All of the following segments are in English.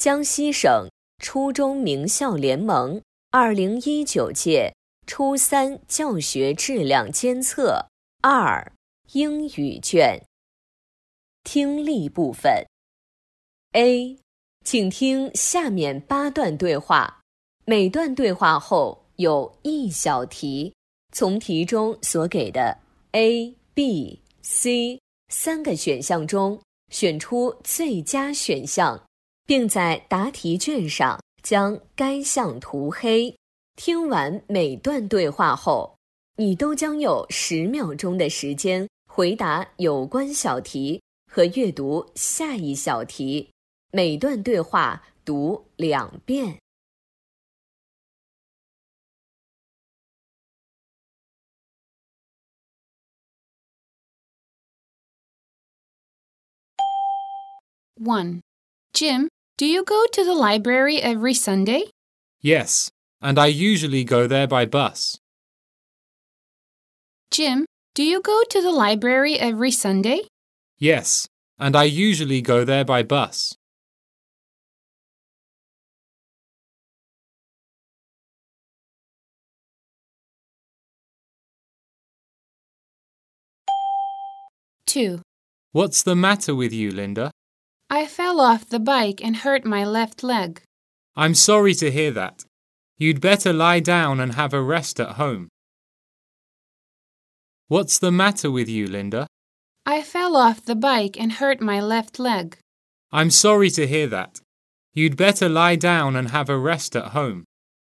江西省初中名校联盟2019届初三教学质量监测2英语卷。听力部分 A， 请听下面8段对话，每段对话后有1小题，从题中所给的 A、B、C 3个选项中选出最佳选项，并在答题卷上将该项涂黑。听完每段对话后，你都将有10秒钟的时间回答有关小题和阅读下一小题，每段对话读2遍。 1. Jim, do you go to the library every Sunday? Yes, and I usually go there by bus. Jim, do you go to the library every Sunday? Yes, and I usually go there by bus. 2. What's the matter with you, Linda? I fell off the bike and hurt my left leg. I'm sorry to hear that. You'd better lie down and have a rest at home. What's the matter with you, Linda? I fell off the bike and hurt my left leg. I'm sorry to hear that. You'd better lie down and have a rest at home.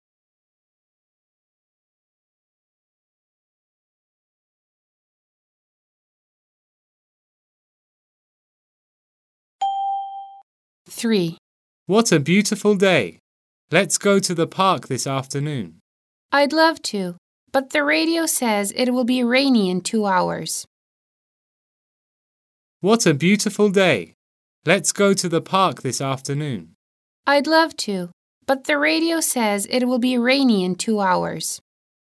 3. What a beautiful day. Let's go to the park this afternoon. I'd love to, but the radio says it will be rainy in 2 hours. What a beautiful day. Let's go to the park this afternoon. I'd love to, but the radio says it will be rainy in 2 hours.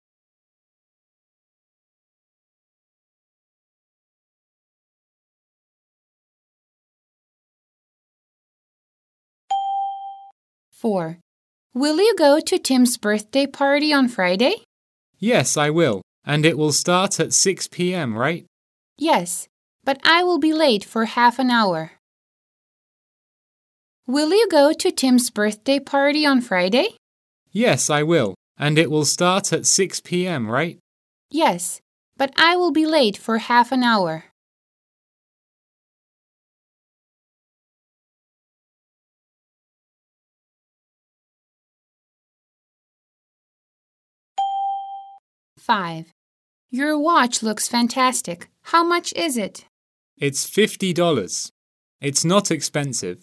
4. Will you go to Tim's birthday party on Friday? Yes, I will, and it will start at 6 p.m., right? Yes, but I will be late for half an hour. Will you go to Tim's birthday party on Friday? Yes, I will, and it will start at 6 p.m., right? Yes, but I will be late for half an hour. 5. Your watch looks fantastic. How much is it? It's $50. It's not expensive.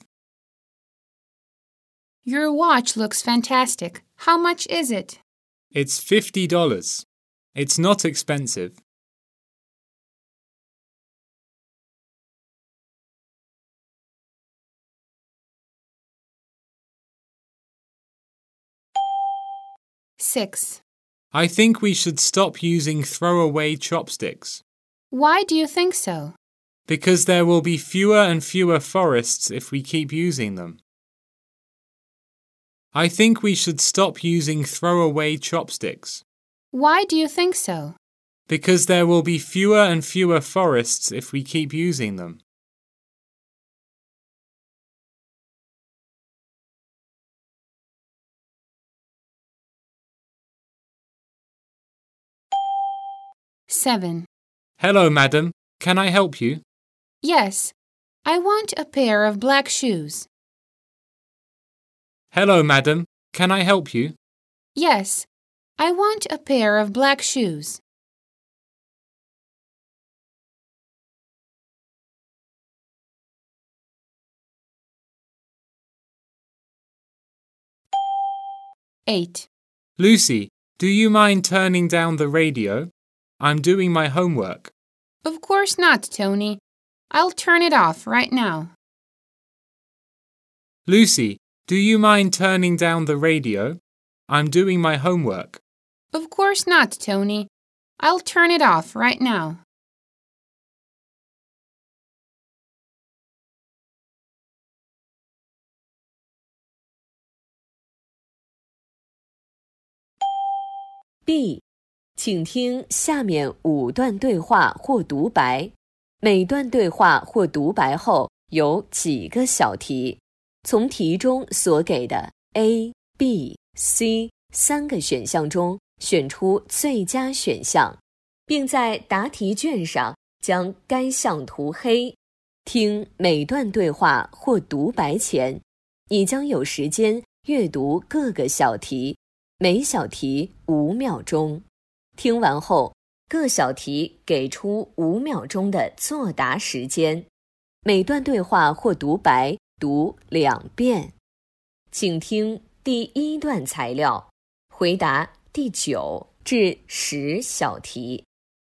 Your watch looks fantastic. How much is it? It's $50. It's not expensive. 6. I think we should stop using throwaway chopsticks. Why do you think so? Because there will be fewer and fewer forests if we keep using them. I think we should stop using throwaway chopsticks. Why do you think so? Because there will be fewer and fewer forests if we keep using them. 7. Hello, madam. Can I help you? Yes, I want a pair of black shoes. Hello, madam. Can I help you? Yes, I want a pair of black shoes. 8. Lucy, do you mind turning down the radio? I'm doing my homework. Of course not, Tony. I'll turn it off right now. Lucy, do you mind turning down the radio? I'm doing my homework. Of course not, Tony. I'll turn it off right now. B， 请听下面5段对话或独白，每段对话或独白后有几个小题，从题中所给的 A、B、C 3个选项中选出最佳选项，并在答题卷上将该项涂黑。听每段对话或独白前，你将有时间阅读各个小题，每小题5秒钟。听完后，各小题给出5秒钟的作答时间。每段对话或独白读2遍。请听第1段材料，回答第9至10小题。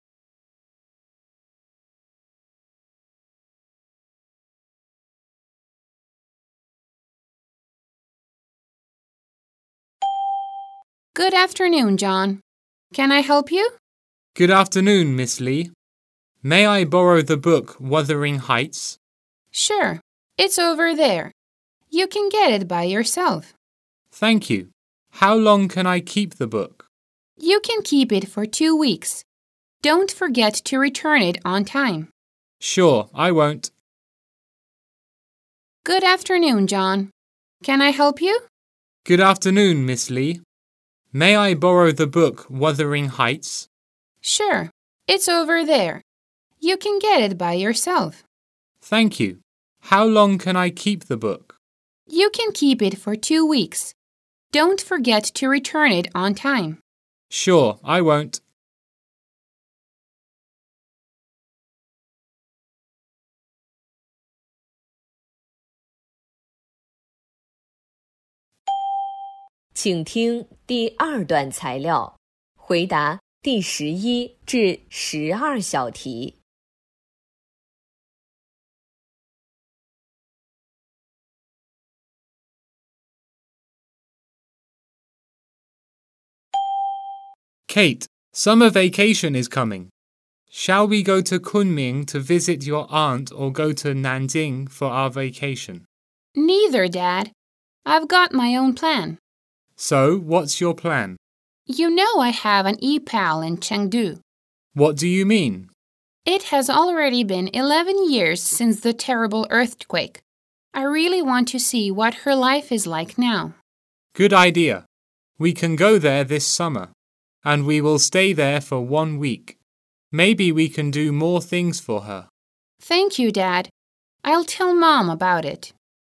Good afternoon, John. Can I help you? Good afternoon, Miss Lee. May I borrow the book Wuthering Heights? Sure. It's over there. You can get it by yourself. Thank you. How long can I keep the book? You can keep it for 2 weeks. Don't forget to return it on time. Sure, I won't. Good afternoon, John. Can I help you? Good afternoon, Miss Lee. May I borrow the book Wuthering Heights? Sure. It's over there. You can get it by yourself. Thank you. How long can I keep the book? You can keep it for 2 weeks. Don't forget to return it on time. Sure, I won't. 请听第2段材料，回答第11至12小题。 Kate, summer vacation is coming. Shall we go to Kunming to visit your aunt or go to Nanjing for our vacation? Neither, Dad. I've got my own plan. So, what's your plan? You know I have an e-pal in Chengdu. What do you mean? It has already been 11 years since the terrible earthquake. I really want to see what her life is like now. Good idea. We can go there this summer, and we will stay there for 1 week. Maybe we can do more things for her. Thank you, Dad. I'll tell Mom about it.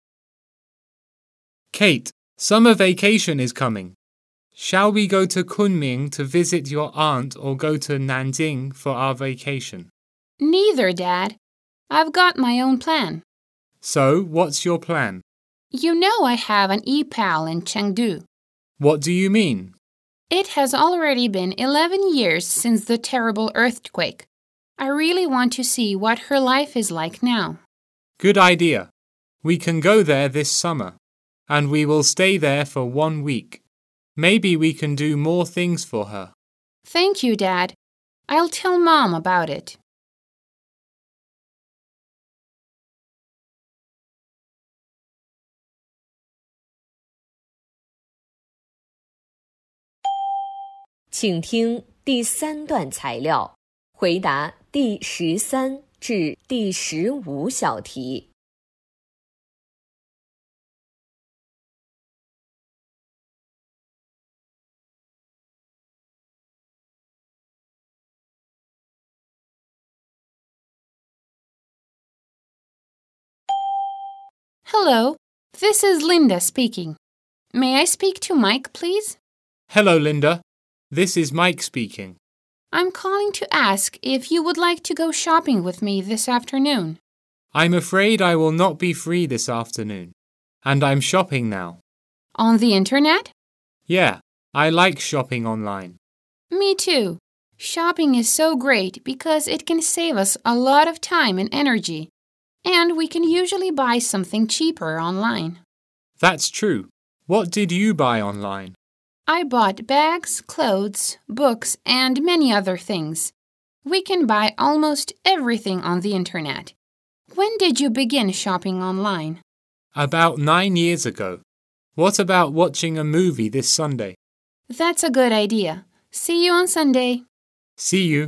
Kate, summer vacation is coming. Shall we go to Kunming to visit your aunt or go to Nanjing for our vacation? Neither, Dad. I've got my own plan. So, what's your plan? You know I have an e-pal in Chengdu. What do you mean? It has already been 11 years since the terrible earthquake. I really want to see what her life is like now. Good idea. We can go there this summer, and we will stay there for 1 week. Maybe we can do more things for her. Thank you, Dad. I'll tell Mom about it. 请听第3段材料，回答第13至第15小题。 Hello, this is Linda speaking. May I speak to Mike, please? Hello, Linda. This is Mike speaking. I'm calling to ask if you would like to go shopping with me this afternoon. I'm afraid I will not be free this afternoon, and I'm shopping now. On the internet? Yeah, I like shopping online. Me too. Shopping is so great because it can save us a lot of time and energy, and we can usually buy something cheaper online. That's true. What did you buy online? I bought bags, clothes, books, and many other things. We can buy almost everything on the internet. When did you begin shopping online? About 9 years ago. What about watching a movie this Sunday? That's a good idea. See you on Sunday. See you.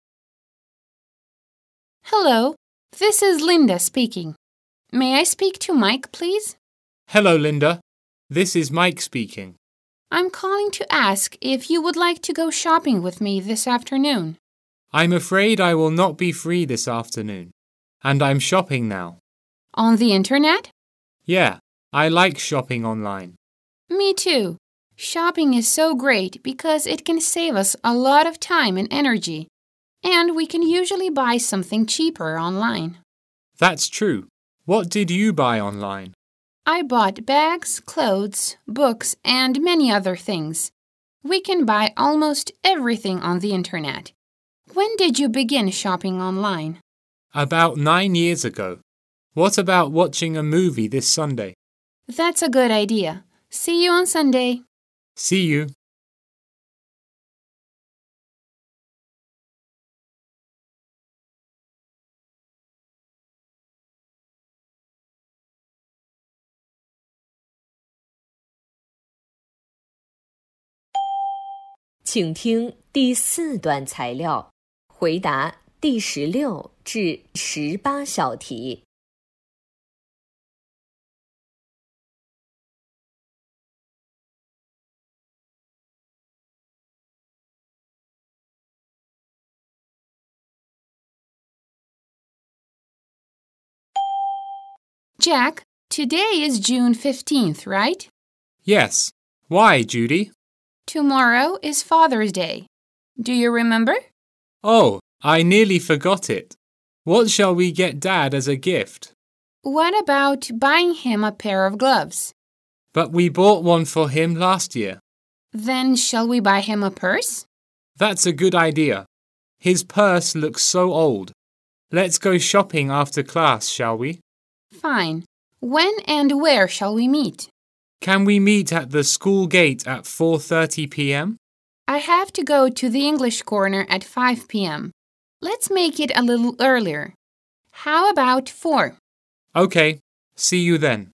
Hello, this is Linda speaking. May I speak to Mike, please? Hello, Linda. This is Mike speaking. I'm calling to ask if you would like to go shopping with me this afternoon. I'm afraid I will not be free this afternoon, and I'm shopping now. On the internet? Yeah, I like shopping online. Me too. Shopping is so great because it can save us a lot of time and energy, and we can usually buy something cheaper online. That's true. What did you buy online? I bought bags, clothes, books, and many other things. We can buy almost everything on the internet. When did you begin shopping online? About 9 years ago. What about watching a movie this Sunday? That's a good idea. See you on Sunday. See you. 请听第4段材料，回答第16至18小题。 Jack, today is June 15th, right? Yes. Why, Judy? Tomorrow is Father's Day. Do you remember? Oh, I nearly forgot it. What shall we get Dad as a gift? What about buying him a pair of gloves? But we bought one for him last year. Then shall we buy him a purse? That's a good idea. His purse looks so old. Let's go shopping after class, shall we? Fine. When and where shall we meet? Can we meet at the school gate at 4:30 p.m.? I have to go to the English corner at 5 p.m. Let's make it a little earlier. How about 4? Okay, see you then.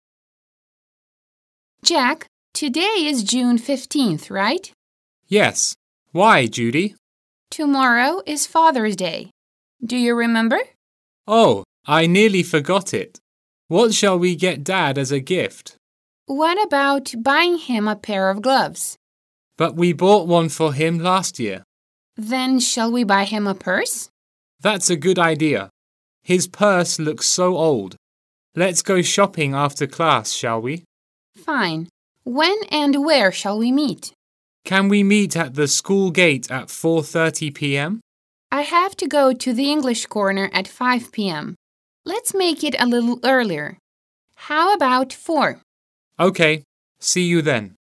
Jack, today is June 15th, right? Yes. Why, Judy? Tomorrow is Father's Day. Do you remember? Oh, I nearly forgot it. What shall we get Dad as a gift? What about buying him a pair of gloves? But we bought one for him last year. Then shall we buy him a purse? That's a good idea. His purse looks so old. Let's go shopping after class, shall we? Fine. When and where shall we meet? Can we meet at the school gate at 4:30 p.m.? I have to go to the English corner at 5 p.m. Let's make it a little earlier. How about 4? Okay, see you then.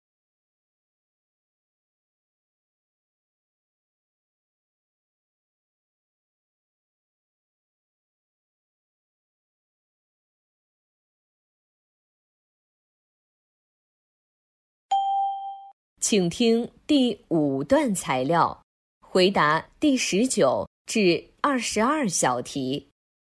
请听第5段材料，回答第19至22小题。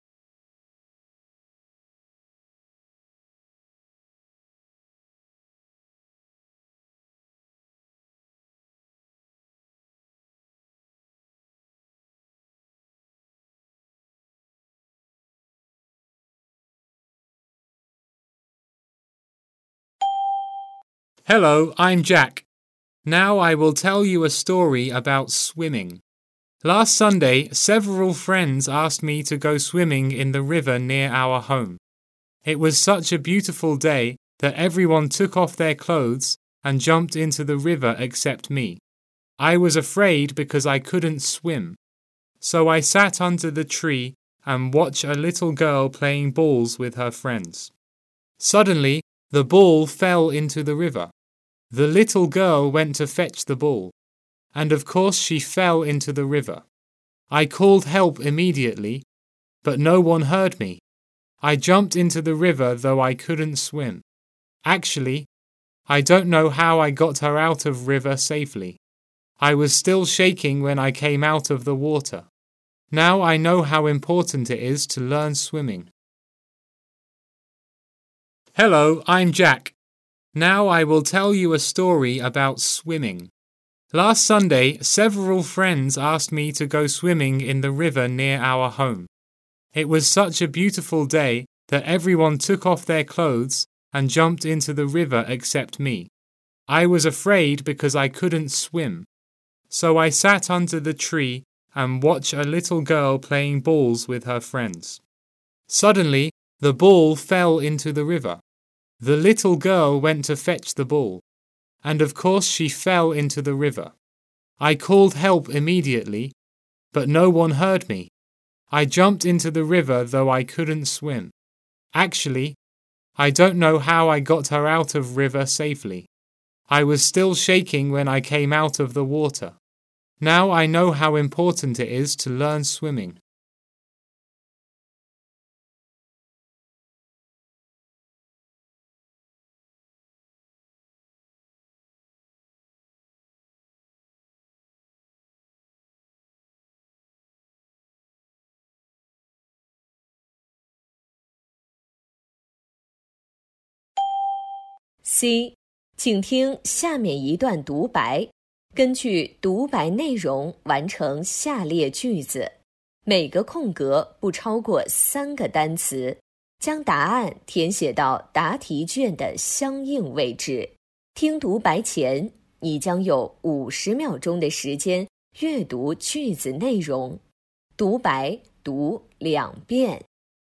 Hello, I'm Jack. Now I will tell you a story about swimming. Last Sunday, several friends asked me to go swimming in the river near our home. It was such a beautiful day that everyone took off their clothes and jumped into the river except me. I was afraid because I couldn't swim. So I sat under the tree and watched a little girl playing balls with her friends. Suddenly, the ball fell into the river. The little girl went to fetch the ball, and of course she fell into the river. I called help immediately, but no one heard me. I jumped into the river though I couldn't swim. Actually, I don't know how I got her out of river safely. I was still shaking when I came out of the water. Now I know how important it is to learn swimming. Hello, I'm Jack. Now I will tell you a story about swimming. Last Sunday, several friends asked me to go swimming in the river near our home. It was such a beautiful day that everyone took off their clothes and jumped into the river except me. I was afraid because I couldn't swim. So I sat under the tree and watched a little girl playing balls with her friends. Suddenly, the ball fell into the river. The little girl went to fetch the ball, and of course she fell into the river. I called help immediately, but no one heard me. I jumped into the river though I couldn't swim. Actually, I don't know how I got her out of river safely. I was still shaking when I came out of the water. Now I know how important it is to learn swimming. C. 请听下面一段独白，根据独白内容完成下列句子，每个空格不超过3个单词，将答案填写到答题卷的相应位置。听独白前，你将有50秒钟的时间阅读句子内容。独白读2遍。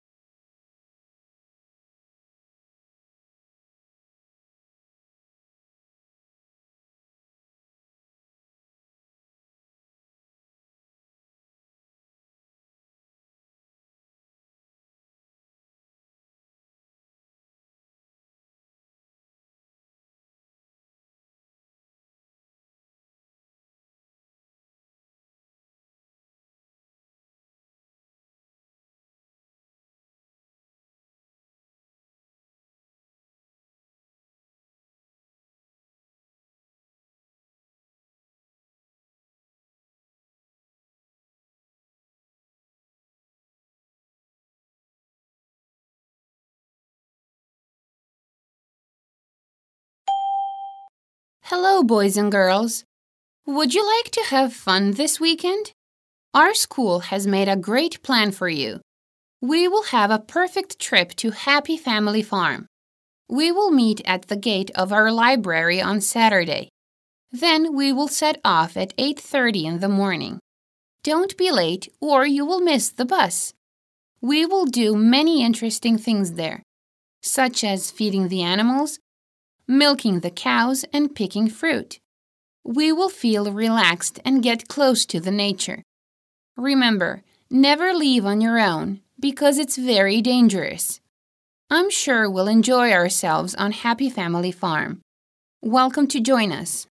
Hello, boys and girls. Would you like to have fun this weekend? Our school has made a great plan for you. We will have a perfect trip to Happy Family Farm. We will meet at the gate of our library on Saturday. Then we will set off at 8:30 in the morning. Don't be late or you will miss the bus. We will do many interesting things there, such as feeding the animals, milking the cows, and picking fruit. We will feel relaxed and get close to the nature. Remember, never leave on your own because it's very dangerous. I'm sure we'll enjoy ourselves on Happy Family Farm. Welcome to join us.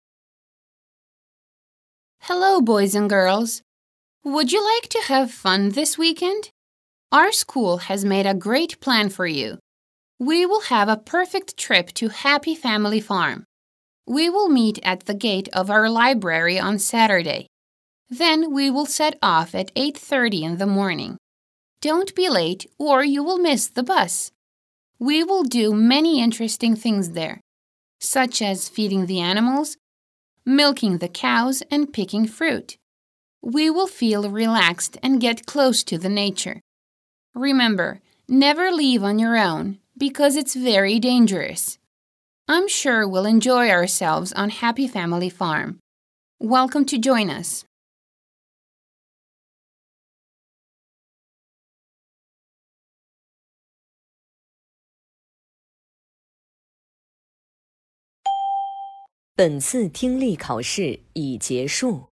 Hello, boys and girls. Would you like to have fun this weekend? Our school has made a great plan for you. We will have a perfect trip to Happy Family Farm. We will meet at the gate of our library on Saturday. Then we will set off at 8:30 in the morning. Don't be late or you will miss the bus. We will do many interesting things there, such as feeding the animals, milking the cows, and picking fruit. We will feel relaxed and get close to the nature. Remember, never leave on your own because it's very dangerous. I'm sure we'll enjoy ourselves on Happy Family Farm. Welcome to join us. 本次听力考试已结束。